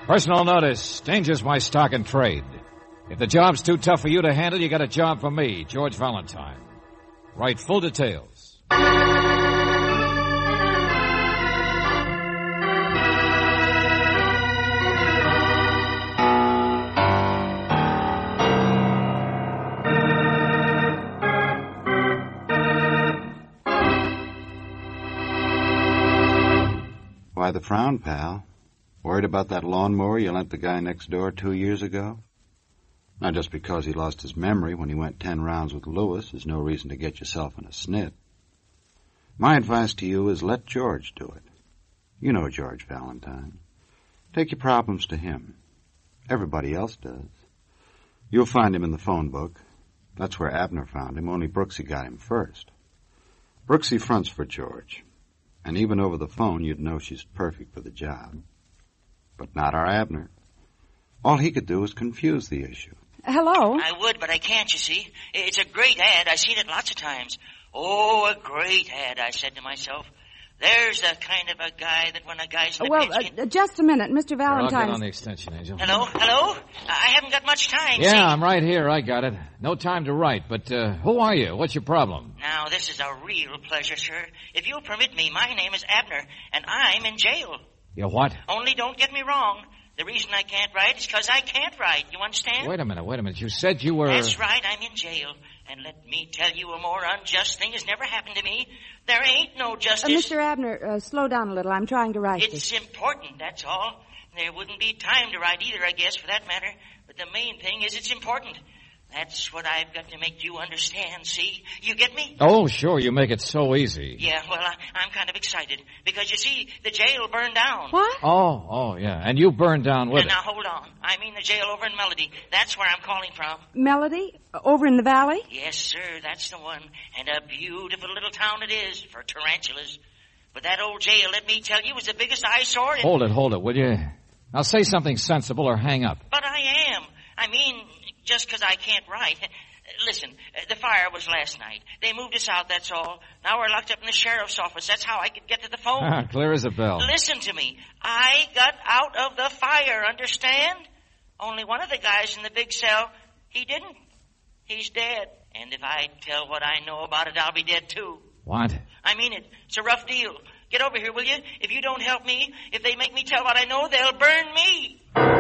Personal notice. Danger's my stock and trade. If the job's too tough for you to handle, you got a job for me, George Valentine. Write full details. Why the frown, pal? Worried about that lawnmower you lent the guy next door 2 years ago? Not just because he lost his memory when he went 10 rounds with Lewis is no reason to get yourself in a snit. My advice to you is let George do it. You know George Valentine. Take your problems to him. Everybody else does. You'll find him in the phone book. That's where Abner found him, only Brooksy got him first. Brooksy fronts for George. And even over the phone, you'd know she's perfect for the job. But not our Abner. All he could do was confuse the issue. Hello? I would, but I can't, you see. It's a great ad. I've seen it lots of times. Oh, a great ad, I said to myself. There's the kind of a guy that when a guy's in a pinch... just a minute, Mr. Valentine. I'll get on the extension, Angel. Hello? I haven't got much time, Yeah, see? I'm right here. I got it. No time to write, but who are you? What's your problem? Now, this is a real pleasure, sir. If you'll permit me, my name is Abner, and I'm in jail. You what? Only don't get me wrong. The reason I can't write is because I can't write. You understand? Wait a minute. You said you were... That's right, I'm in jail. And let me tell you, a more unjust thing has never happened to me. There ain't no justice. Mr. Abner, slow down a little. I'm trying to write It's important, that's all. There wouldn't be time to write either, I guess, for that matter. But the main thing is it's important. That's what I've got to make you understand, see? You get me? Oh, sure, you make it so easy. Yeah, well, I'm kind of excited. Because, you see, the jail burned down. What? Oh, yeah. And you burned down with it. Now, hold on. I mean the jail over in Melody. That's where I'm calling from. Melody? Over in the valley? Yes, sir, that's the one. And a beautiful little town it is for tarantulas. But that old jail, let me tell you, was the biggest eyesore in... Hold it, will you? Now say something sensible or hang up. But I am. I mean, just because I can't write. Listen, the fire was last night. They moved us out, that's all. Now we're locked up in the sheriff's office. That's how I could get to the phone. Clear as a bell. Listen to me. I got out of the fire, understand? Only one of the guys in the big cell, he didn't. He's dead. And if I tell what I know about it, I'll be dead, too. What? I mean it. It's a rough deal. Get over here, will you? If you don't help me, if they make me tell what I know, they'll burn me.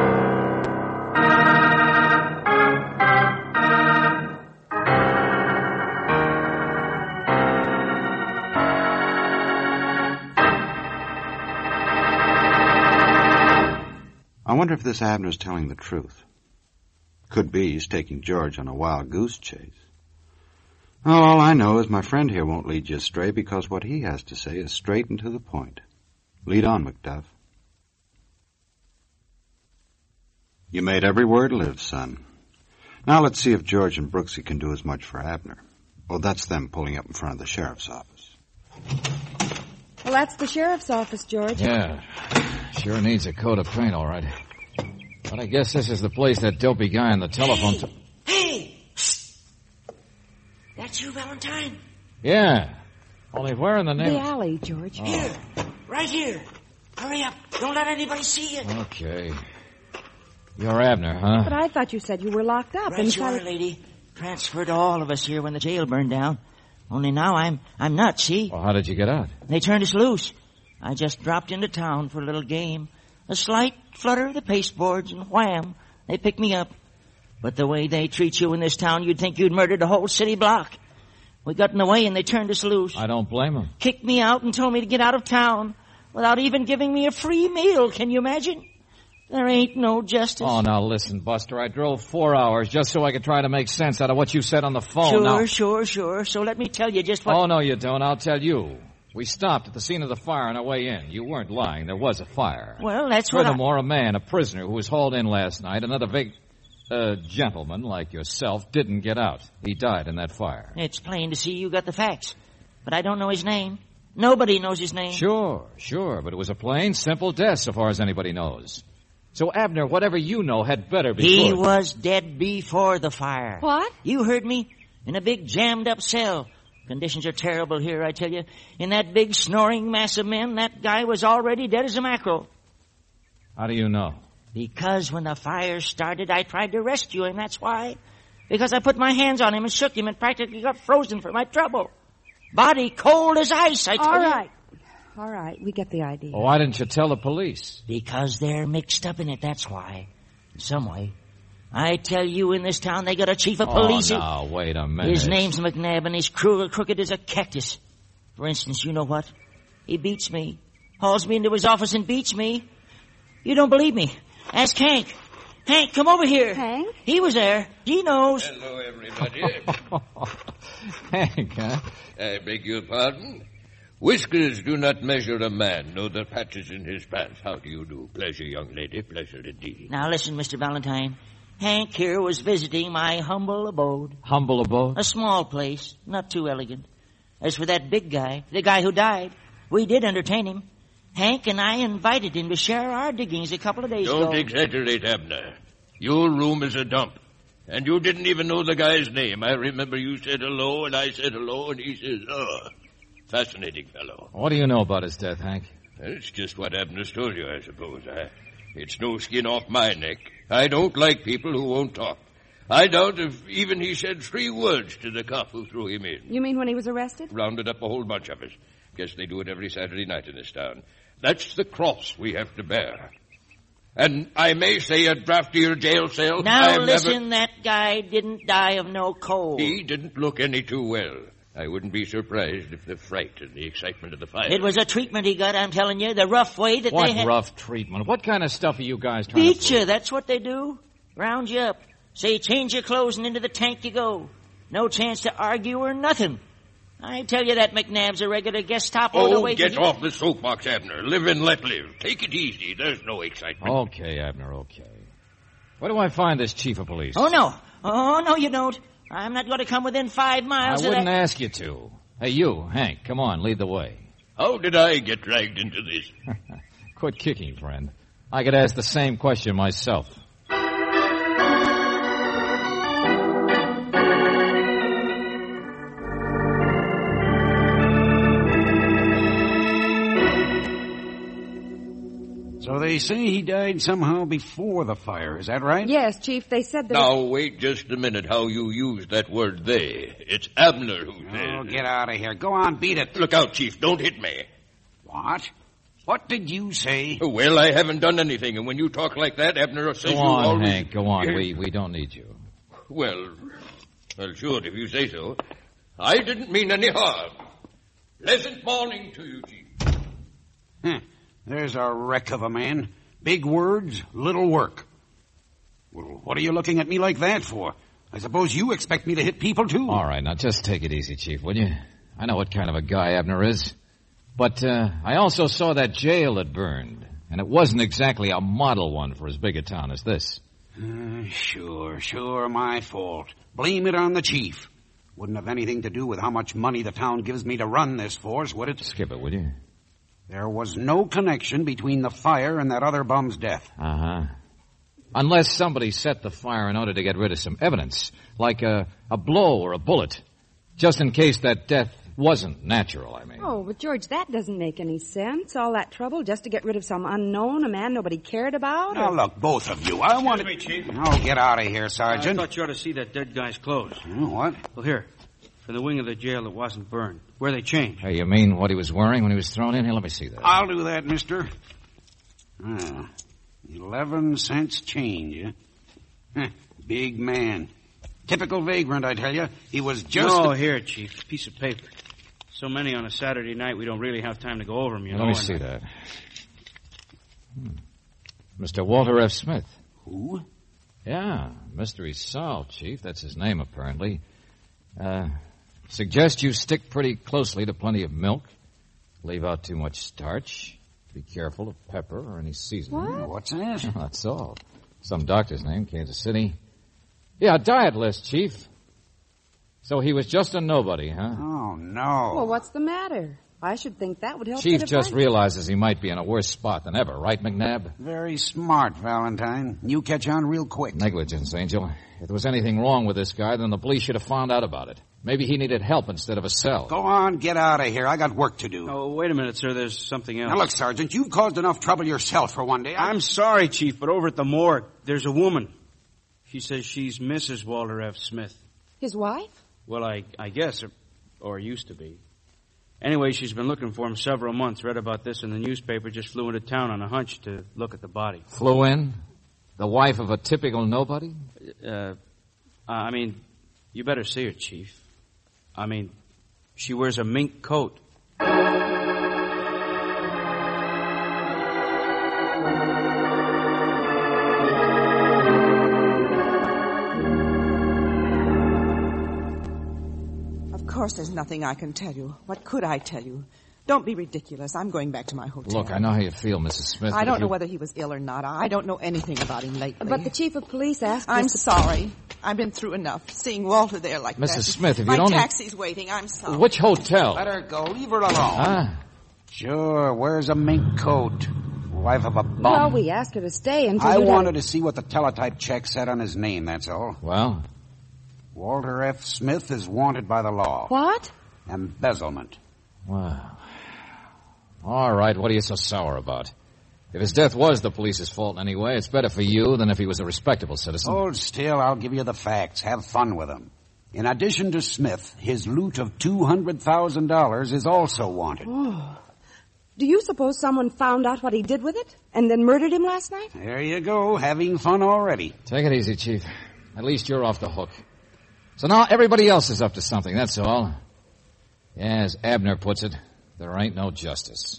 I wonder if this Abner's telling the truth. Could be he's taking George on a wild goose chase. Well, all I know is my friend here won't lead you astray because what he has to say is straight and to the point. Lead on, Macduff. You made every word live, son. Now let's see if George and Brooksy can do as much for Abner. Oh, that's them pulling up in front of the sheriff's office. Well, that's the sheriff's office, George. Yeah, sure needs a coat of paint, all right. But I guess this is the place that dopey guy on the telephone... Hey! That's you, Valentine? Yeah. Only where in the name... The alley, George. Oh. Here. Right here. Hurry up. Don't let anybody see you. Okay. You're Abner, huh? But I thought you said you were locked up. Right you are, lady. Transferred all of us here when the jail burned down. Only now I'm nuts, see? Well, how did you get out? They turned us loose. I just dropped into town for a little game. A slight flutter of the pasteboards, and wham, they picked me up. But the way they treat you in this town, you'd think you'd murdered a whole city block. We got in the way and they turned us loose. I don't blame them. Kicked me out and told me to get out of town without even giving me a free meal. Can you imagine? There ain't no justice. Oh, now listen, Buster. I drove 4 hours just so I could try to make sense out of what you said on the phone. Sure. So let me tell you just what... Oh, no, you don't. I'll tell you. We stopped at the scene of the fire on our way in. You weren't lying. There was a fire. Well, that's what Furthermore, a prisoner who was hauled in last night, another big gentleman like yourself, didn't get out. He died in that fire. It's plain to see you got the facts. But I don't know his name. Nobody knows his name. Sure. But it was a plain, simple death so far as anybody knows. So, Abner, whatever you know had better be He good. was dead before the fire. What? You heard me. In a big jammed-up cell. Conditions are terrible here, I tell you. In that big snoring mass of men, that guy was already dead as a mackerel. How do you know? Because when the fire started, I tried to rescue him, that's why. Because I put my hands on him and shook him and practically got frozen for my trouble. Body cold as ice, I tell you. All right, we get the idea. Well, why didn't you tell the police? Because they're mixed up in it, that's why. In some way. I tell you, in this town, they got a chief of police. Oh, now, wait a minute. His name's McNabb, and his crew are crooked as a cactus. For instance, you know what? He beats me. Hauls me into his office and beats me. You don't believe me? Ask Hank. Hank, come over here. Hank? He was there. He knows. Hello, everybody. Hank, huh? I beg your pardon? Whiskers do not measure a man, nor the patches in his pants. How do you do? Pleasure, young lady. Pleasure indeed. Now listen, Mr. Valentine. Hank here was visiting my humble abode. Humble abode? A small place, not too elegant. As for that big guy, the guy who died, we did entertain him. Hank and I invited him to share our diggings a couple of days ago. Don't exaggerate, Abner. Your room is a dump. And you didn't even know the guy's name. I remember you said hello, and I said hello, and he says, oh. Fascinating fellow. What do you know about his death, Hank? It's just what Abner's told you, I suppose. It's no skin off my neck. I don't like people who won't talk. I doubt if even he said 3 words to the cop who threw him in. You mean when he was arrested? Rounded up a whole bunch of us. Guess they do it every Saturday night in this town. That's the cross we have to bear. And I may say a draftier jail cell. Now listen, that guy didn't die of no cold. He didn't look any too well. I wouldn't be surprised if the fright and the excitement of the fire... It was a treatment he got, I'm telling you, the rough way that they had... What rough treatment? What kind of stuff are you guys trying to... Beat you, that's what they do. Round you up. Say, change your clothes and into the tank you go. No chance to argue or nothing. I tell you that McNabb's a regular Gestapo. Oh, get off the soapbox, Abner. Live and let live. Take it easy. There's no excitement. Okay, Abner, okay. Where do I find this chief of police? Oh, no. Oh, no, you don't. I'm not going to come within 5 miles I of wouldn't that... ask you to. Hey, you, Hank, come on, lead the way. How did I get dragged into this? Quit kicking, friend. I could ask the same question myself. So they say he died somehow before the fire, is that right? Yes, Chief, they said that... Now, wait just a minute how you use that word they. It's Abner who says. Oh, get out of here. Go on, beat it. Look out, Chief. Don't hit me. What? What did you say? Well, I haven't done anything, and when you talk like that, Abner says Go you on, always... Hank, go on. We don't need you. Well, sure, if you say so. I didn't mean any harm. Pleasant morning to you, Chief. There's a wreck of a man. Big words, little work. Well, what are you looking at me like that for? I suppose you expect me to hit people, too. All right, now just take it easy, Chief, will you? I know what kind of a guy Abner is. But I also saw that jail that burned, and it wasn't exactly a model one for as big a town as this. Sure, my fault. Blame it on the chief. Wouldn't have anything to do with how much money the town gives me to run this force, would it? Skip it, will you? There was no connection between the fire and that other bum's death. Uh-huh. Unless somebody set the fire in order to get rid of some evidence, like a blow or a bullet, just in case that death wasn't natural, I mean. Oh, but George, that doesn't make any sense. All that trouble just to get rid of some unknown, a man nobody cared about? Now, look, both of you, I want to... Excuse me, Chief. Oh, get out of here, Sergeant. I thought you ought to see that dead guy's clothes. What? Well, here. For the wing of the jail that wasn't burned. Where they changed. Hey, you mean what he was wearing when he was thrown in? Here, let me see that. I'll do that, mister. 11 cents change, huh? Big man. Typical vagrant, I tell you. He was just... No, here, Chief. Piece of paper. So many on a Saturday night, we don't really have time to go over them, you know. Let me see that. Mr. Walter F. Smith. Who? Yeah, mystery solved, Chief. That's his name, apparently. Suggest you stick pretty closely to plenty of milk. Leave out too much starch. Be careful of pepper or any seasoning. What? What's that? That's all. Some doctor's name, Kansas City. Yeah, diet list, Chief. So he was just a nobody, huh? Oh, no. Well, what's the matter? I should think that would help. Chief get a just fight. realizes he might be in a worse spot than ever, right, McNabb? Very smart, Valentine. You catch on real quick. Negligence, Angel. If there was anything wrong with this guy, then the police should have found out about it. Maybe he needed help instead of a cell. Go on, get out of here. I got work to do. Oh, wait a minute, sir. There's something else. Now, look, Sergeant, you've caused enough trouble yourself for one day. I'm sorry, Chief, but over at the morgue, there's a woman. She says she's Mrs. Walter F. Smith. His wife? Well, I guess, or used to be. Anyway, she's been looking for him several months. Read about this in the newspaper. Just flew into town on a hunch to look at the body. Flew in? The wife of a typical nobody? I mean, you better see her, Chief. I mean, she wears a mink coat. Of course there's nothing I can tell you. What could I tell you? Don't be ridiculous. I'm going back to my hotel. Look, I know how you feel, Mrs. Smith. I don't know whether he was ill or not. I don't know anything about him lately. But the chief of police asked I'm us to... sorry. I've been through enough. Seeing Walter there like that. Mrs. Smith, if you my don't... My taxi's waiting. I'm sorry. Which hotel? Let her go. Leave her alone. Ah. Sure, wears a mink coat. Wife of a bum. Well, we asked her to stay until... I wanted to see what the teletype check said on his name, that's all. Well? Walter F. Smith is wanted by the law. What? Embezzlement. Wow. All right, what are you so sour about? If his death was the police's fault anyway, it's better for you than if he was a respectable citizen. Hold still, I'll give you the facts. Have fun with them. In addition to Smith, his loot of $200,000 is also wanted. Oh. Do you suppose someone found out what he did with it and then murdered him last night? There you go, having fun already. Take it easy, Chief. At least you're off the hook. So now everybody else is up to something, that's all. Yeah, as Abner puts it, there ain't no justice.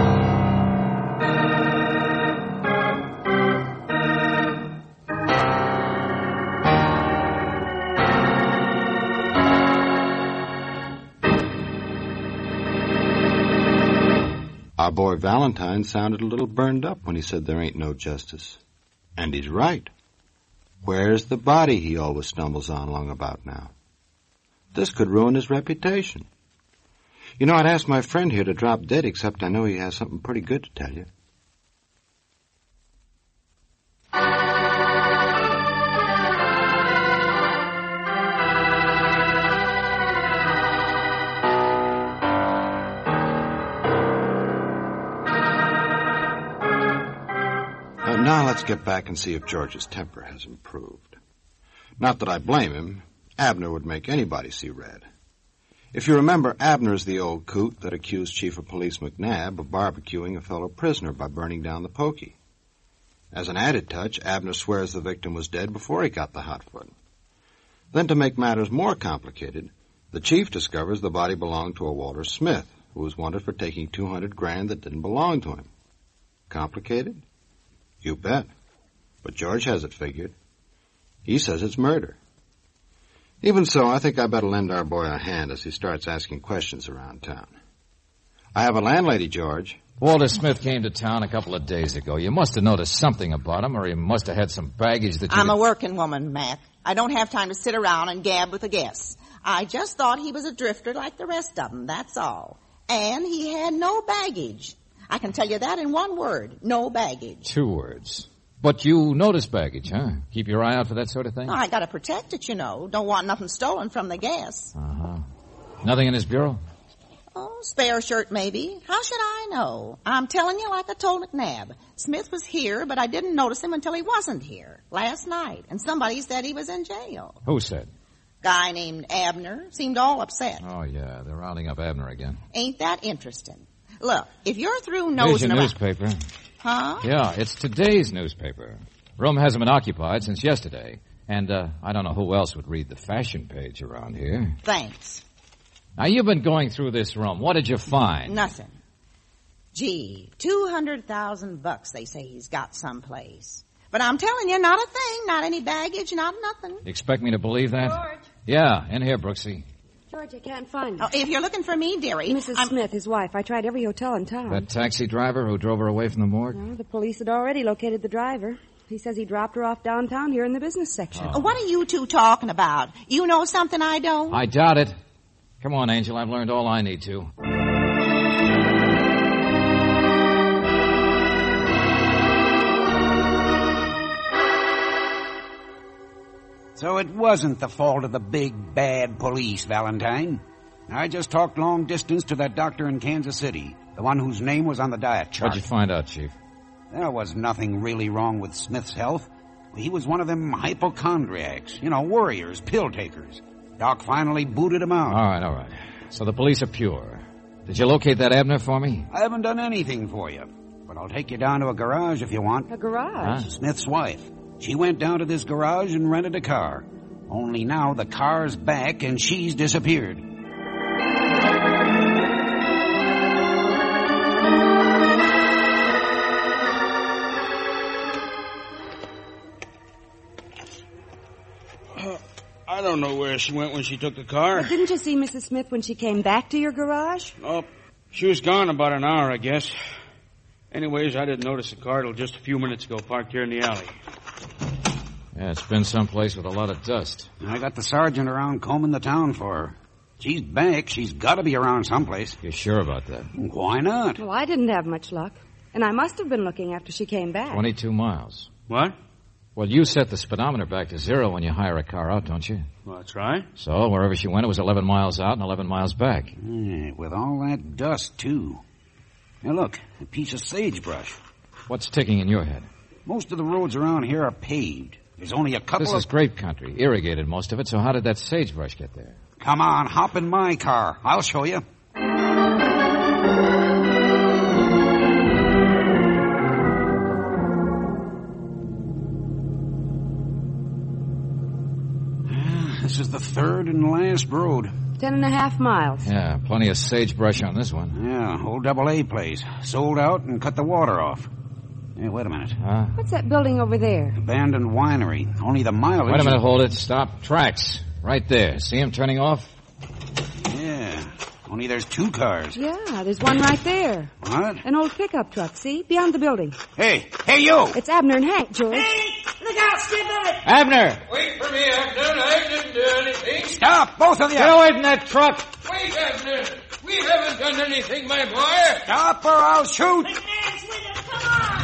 Our boy Valentine sounded a little burned up when he said there ain't no justice. And he's right. Where's the body he always stumbles on long about now? This could ruin his reputation. You know, I'd ask my friend here to drop dead, except I know he has something pretty good to tell you. Now let's get back and see if George's temper has improved. Not that I blame him. Abner would make anybody see red. If you remember, Abner's the old coot that accused Chief of Police McNabb of barbecuing a fellow prisoner by burning down the pokey. As an added touch, Abner swears the victim was dead before he got the hot foot. Then to make matters more complicated, the chief discovers the body belonged to a Walter Smith, who was wanted for taking $200,000 that didn't belong to him. Complicated? You bet. But George has it figured. He says it's murder. Even so, I think I better lend our boy a hand as he starts asking questions around town. I have a landlady, George. Walter Smith came to town a couple of days ago. You must have noticed something about him, or he must have had some baggage that you... I'm a working woman, Mac. I don't have time to sit around and gab with the guests. I just thought he was a drifter like the rest of them, that's all. And he had no baggage. I can tell you that in one word, no baggage. 2 words. But you notice baggage, huh? Keep your eye out for that sort of thing? Oh, I gotta protect it, you know. Don't want nothing stolen from the guests. Uh-huh. Nothing in his bureau? Oh, spare shirt maybe. How should I know? I'm telling you like I told McNabb. Smith was here, but I didn't notice him until he wasn't here last night. And somebody said he was in jail. Who said? Guy named Abner. Seemed all upset. Oh, yeah. They're rounding up Abner again. Ain't that interesting? Look, if you're through nosing around... Here's your newspaper. Huh? Yeah, it's today's newspaper. Room hasn't been occupied since yesterday. And I don't know who else would read the fashion page around here. Thanks. Now, you've been going through this room. What did you find? Nothing. Gee, $200,000 they say he's got someplace. But I'm telling you, not a thing, not any baggage, not nothing. You expect me to believe that? George. Yeah, in here, Brooksy. George, I can't find him. Oh, if you're looking for me, dearie. Mrs. Smith, his wife. I tried every hotel in town. That taxi driver who drove her away from the morgue? No, the police had already located the driver. He says he dropped her off downtown here in the business section. Oh. What are you two talking about? You know something I don't? I doubt it. Come on, Angel. I've learned all I need to. So it wasn't the fault of the big, bad police, Valentine. I just talked long distance to that doctor in Kansas City, the one whose name was on the diet chart. What'd you find out, Chief? There was nothing really wrong with Smith's health. He was one of them hypochondriacs, warriors, pill takers. Doc finally booted him out. All right. So the police are pure. Did you locate that Abner for me? I haven't done anything for you, but I'll take you down to a garage if you want. A garage? Huh? Smith's wife. She went down to this garage and rented a car. Only now the car's back and she's disappeared. I don't know where she went when she took the car. But didn't you see Mrs. Smith when she came back to your garage? Oh, she was gone about an hour, I guess. Anyways, I didn't notice the car till just a few minutes ago, parked here in the alley. Yeah, it's been someplace with a lot of dust. I got the sergeant around combing the town for her. She's back. She's got to be around someplace. You sure about that? Why not? Well, I didn't have much luck. And I must have been looking after she came back. 22 miles. What? Well, you set the speedometer back to 0 when you hire a car out, don't you? Well, that's right. So, wherever she went, it was 11 miles out and 11 miles back. Yeah, with all that dust, too. Now, look, a piece of sagebrush. What's ticking in your head? Most of the roads around here are paved. There's only a couple This is grape country, irrigated most of it, so how did that sagebrush get there? Come on, hop in my car. I'll show you. This is the third and last road. 10.5 miles. Yeah, plenty of sagebrush on this one. Yeah, old AA place. Sold out and cut the water off. Hey, wait a minute. Huh? What's that building over there? Abandoned winery. Only the mileage... Wait a minute, hold it. Stop. Tracks. Right there. See him turning off? Yeah, only there's 2 cars. Yeah, there's one right there. What? An old pickup truck, see? Beyond the building. Hey, you! It's Abner and Hank, George. Look out, Skipper! Abner! Wait for me, Abner. I didn't do anything. Stop, both of you! Get away from that truck! Wait, Abner. We haven't done anything, my boy. Stop or I'll shoot! McNabb's with him. Come on!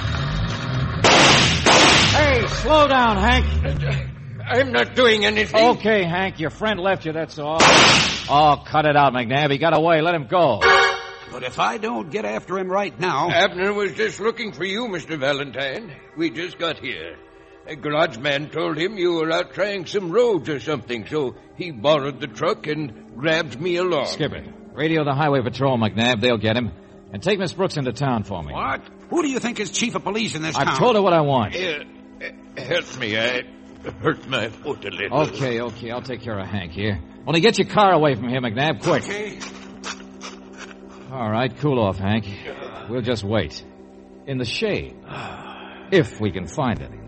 Hey, slow down, Hank. I'm not doing anything. Okay, Hank, your friend left you, that's all. Oh, cut it out, McNabb. He got away. Let him go. But if I don't get after him right now... Abner was just looking for you, Mr. Valentine. We just got here. A garage man told him you were out trying some roads or something, so he borrowed the truck and grabbed me along. Skipper, radio the highway patrol, McNabb. They'll get him. And take Miss Brooks into town for me. What? Who do you think is chief of police in this town? I've told her what I want. Help me. I hurt my foot a little. Okay. I'll take care of Hank here. Only get your car away from here, McNabb, quick. Okay. All right, cool off, Hank. We'll just wait. In the shade. If we can find any.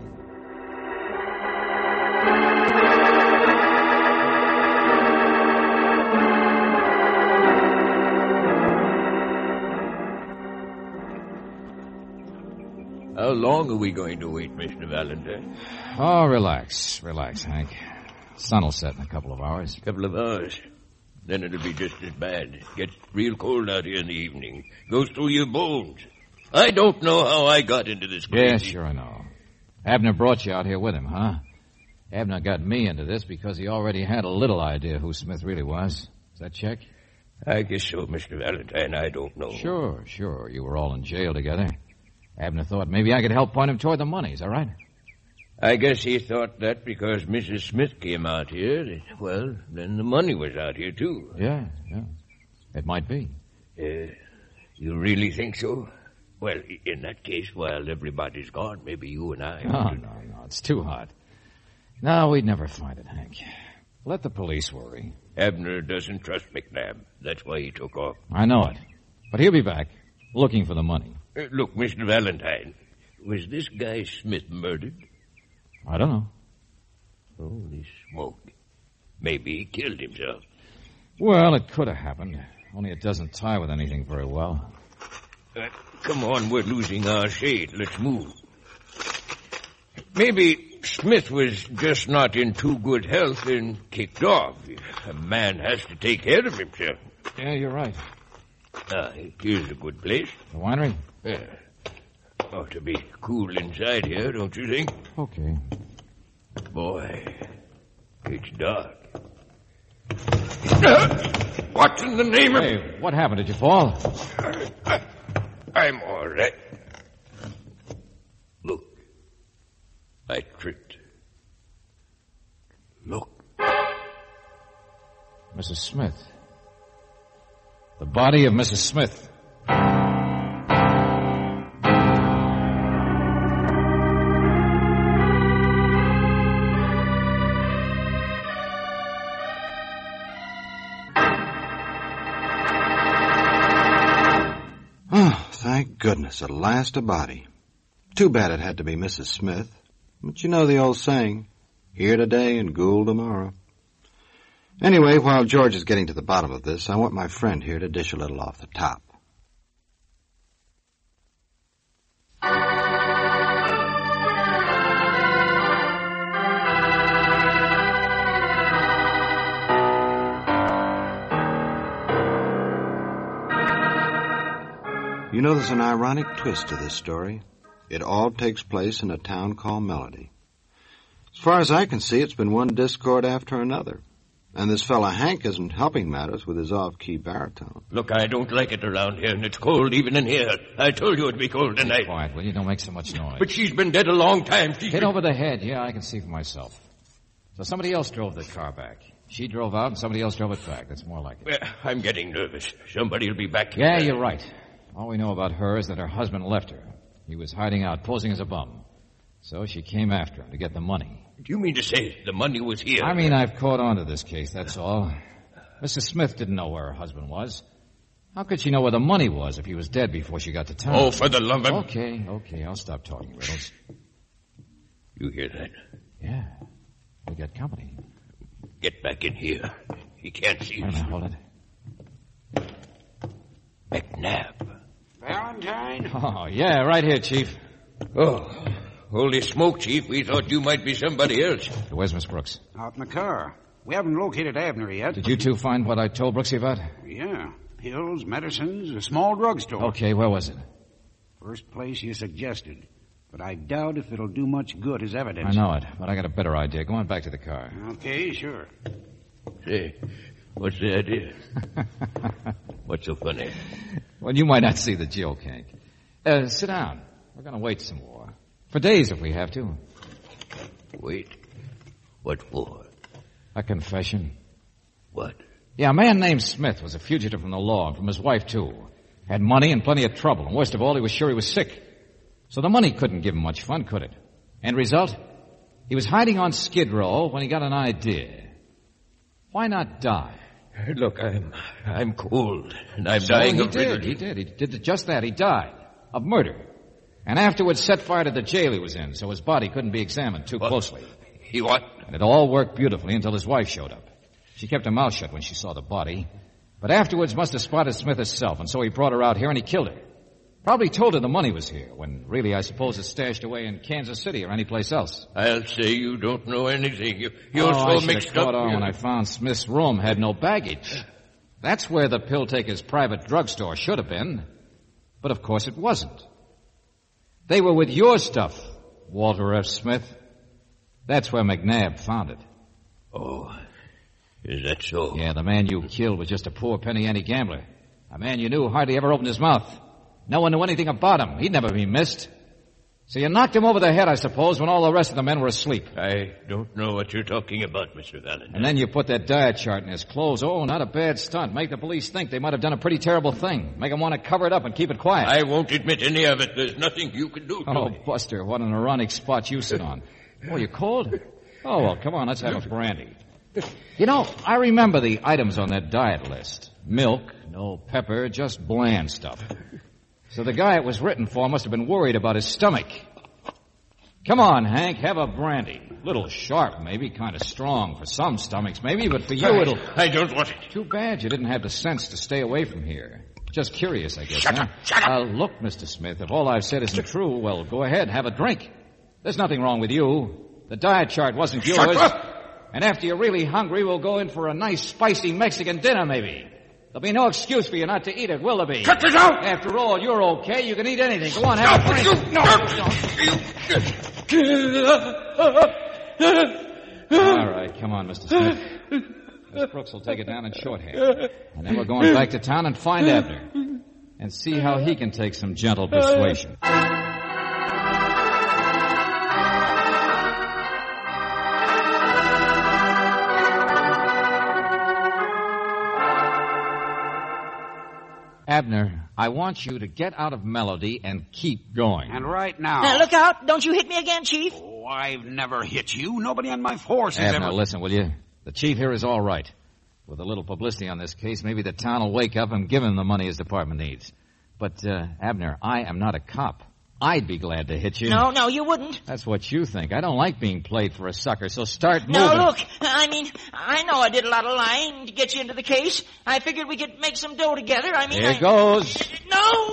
How long are we going to wait, Mr. Valentine? Oh, relax, Hank. Sun will set in a couple of hours. A couple of hours. Then it'll be just as bad. It gets real cold out here in the evening. Goes through your bones. I don't know how I got into this crazy... Yeah, sure I know. Abner brought you out here with him, huh? Abner got me into this because he already had a little idea who Smith really was. Does that check? I guess so, Mr. Valentine. I don't know. Sure. You were all in jail together. Abner thought maybe I could help point him toward the money. Is that right? I guess he thought that because Mrs. Smith came out here, well, then the money was out here, too. Yeah. It might be. You really think so? Well, in that case, while everybody's gone, maybe you and I... No. It's too hot. No, we'd never find it, Hank. Let the police worry. Abner doesn't trust McNabb. That's why he took off. I know it. But he'll be back, looking for the money. Look, Mr. Valentine, was this guy Smith murdered? I don't know. Holy smoke. Maybe he killed himself. Well, it could have happened. Only it doesn't tie with anything very well. Come on, we're losing our shade. Let's move. Maybe Smith was just not in too good health and kicked off. A man has to take care of himself. Yeah, you're right. Here's a good place. The winery? Yeah. Ought to be cool inside here, don't you think? Okay. Boy, It's dark. What in the name of... Hey, what happened? Did you fall? I'm all right. Look. I tripped. Look. Mrs. Smith. The body of Mrs. Smith. Thank goodness, at last a body. Too bad it had to be Mrs. Smith. But you know the old saying, here today and ghoul tomorrow. Anyway, while George is getting to the bottom of this, I want my friend here to dish a little off the top. You know, there's an ironic twist to this story. It all takes place in a town called Melody. As far as I can see, it's been one discord after another. And this fella Hank isn't helping matters with his off-key baritone. Look, I don't like it around here, and it's cold even in here. I told you it'd be cold tonight. Quiet, will you? Don't make so much noise. But she's been dead a long time. Hit over the head. Yeah, I can see for myself. So somebody else drove the car back. She drove out and somebody else drove it back. That's more like it. Well, I'm getting nervous. Somebody will be back here. Yeah, you're right. All we know about her is that her husband left her. He was hiding out, posing as a bum. So she came after him to get the money. Do you mean to say the money was here? I mean, I've caught on to this case, that's all. Mrs. Smith didn't know where her husband was. How could she know where the money was if he was dead before she got to town? Oh, for the love of... Okay, I'll stop talking, Riddles. You hear that? Yeah, we got company. Get back in here. He can't see us. Hold it. McNabb. Valentine? Oh, yeah, right here, Chief. Oh, holy smoke, Chief. We thought you might be somebody else. Where's Miss Brooks? Out in the car. We haven't located Abner yet. Did you two find what I told Brooksy about? Yeah. Pills, medicines, a small drugstore. Okay, where was it? First place you suggested. But I doubt if it'll do much good as evidence. I know it, but I got a better idea. Go on back to the car. Okay, sure. Say, what's the idea? What's so funny? Well, you might not see the joke, Hank. Sit down. We're going to wait some more. For days if we have to. Wait. What for? A confession. What? Yeah, a man named Smith was a fugitive from the law, and from his wife, too. Had money and plenty of trouble, and worst of all, he was sure he was sick. So the money couldn't give him much fun, could it? End result? He was hiding on Skid Row when he got an idea. Why not die? Look, I'm cold, and I'm dying of riddle. He did just that. He died of murder. And afterwards set fire to the jail he was in, so his body couldn't be examined too closely. He what? And it all worked beautifully until his wife showed up. She kept her mouth shut when she saw the body, but afterwards must have spotted Smith herself, and so he brought her out here and he killed her. Probably told her the money was here, when really I suppose it's stashed away in Kansas City or anyplace else. I'll say you don't know anything. You're I so should mixed have caught up. on when I found Smith's room had no baggage. That's where the pill-taker's private drugstore should have been. But of course it wasn't. They were with your stuff, Walter F. Smith. That's where McNabb found it. Oh, is that so? Yeah, the man you killed was just a poor penny ante gambler. A man you knew hardly ever opened his mouth. No one knew anything about him. He'd never be missed. So you knocked him over the head, I suppose, when all the rest of the men were asleep. I don't know what you're talking about, Mr. Valentine. And then you put that diet chart in his clothes. Oh, not a bad stunt. Make the police think they might have done a pretty terrible thing. Make them want to cover it up and keep it quiet. I won't admit any of it. There's nothing you can do to Oh, me. Buster, what an ironic spot you sit on. Oh, you cold? Oh, well, come on, let's have a brandy. You know, I remember the items on that diet list. Milk, no pepper, just bland stuff. So the guy it was written for must have been worried about his stomach. Come on, Hank, have a brandy. Little sharp, maybe, kind of strong for some stomachs, maybe, but for you it'll... I don't want it. Too bad you didn't have the sense to stay away from here. Just curious, I guess. Shut huh? up, shut up. Look, Mr. Smith, if all I've said isn't true, well, go ahead, have a drink. There's nothing wrong with you. The diet chart wasn't yours. Shut up! And after you're really hungry, we'll go in for a nice, spicy Mexican dinner, maybe. There'll be no excuse for you not to eat it, will there be? Cut this out! After all, you're okay. You can eat anything. Go on, have a drink. All right, come on, Mr. Smith. Miss Brooks will take it down in shorthand. And then we're going back to town and find Abner. And see how he can take some gentle persuasion. Abner, I want you to get out of Melody and keep going. And right now... Now, look out. Don't you hit me again, Chief. Oh, I've never hit you. Nobody on my force has Abner, ever... listen, will you? The chief here is all right. With a little publicity on this case, maybe the town will wake up and give him the money his department needs. But, Abner, I am not a cop. I'd be glad to hit you. No, you wouldn't. That's what you think. I don't like being played for a sucker, so start moving. No, look, I know I did a lot of lying to get you into the case. I figured we could make some dough together. Here goes. No.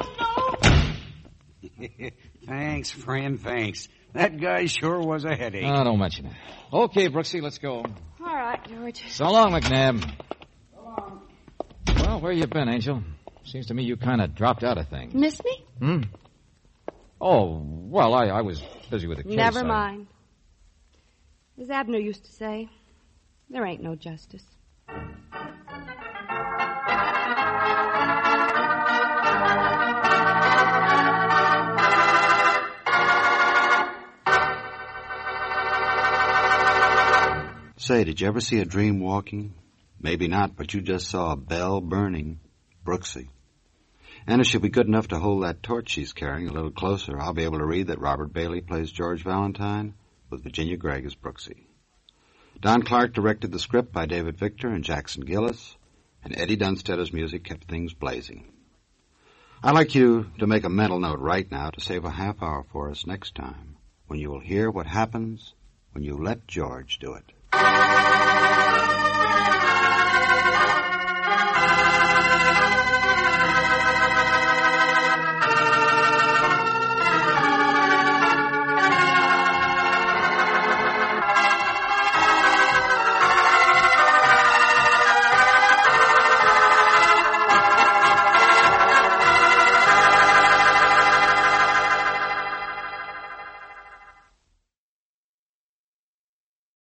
Thanks, friend, thanks. That guy sure was a headache. Oh, don't mention it. Okay, Brooksy, let's go. All right, George. So long, McNabb. So long. Well, where you been, Angel? Seems to me you kind of dropped out of things. Miss me? Oh, well, I was busy with the case. Never mind. As Abner used to say, there ain't no justice. Say, did you ever see a dream walking? Maybe not, but you just saw a bell burning. Brooksy. And if she'll be good enough to hold that torch she's carrying a little closer, I'll be able to read that Robert Bailey plays George Valentine with Virginia Gregg as Brooksy. Don Clark directed the script by David Victor and Jackson Gillis, and Eddie Dunstedter's music kept things blazing. I'd like you to make a mental note right now to save a half hour for us next time, when you will hear what happens when you let George do it.